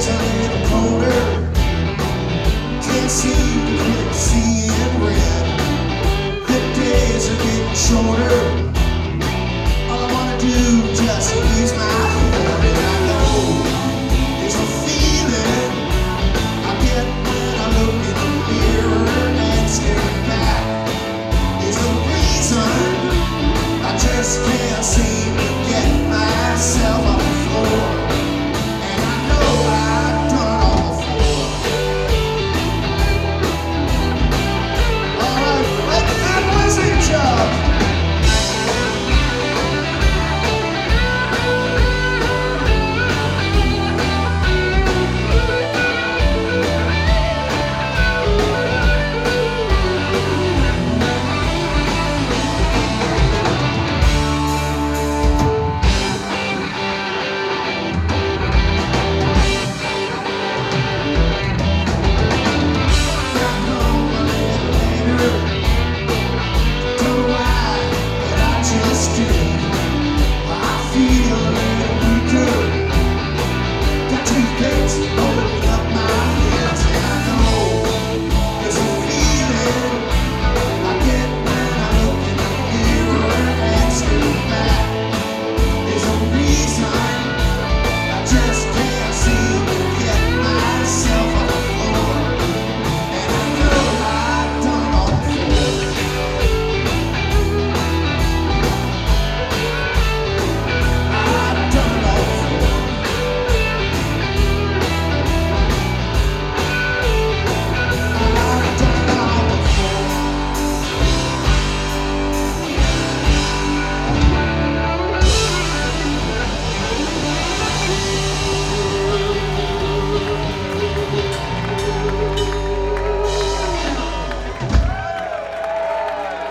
a little colder. Can't seem to quit seeing red. The days are getting shorter. All I wanna do just use my head. And I know there's a feeling I get when I look in the mirror and stare back. There's a reason I just can't seem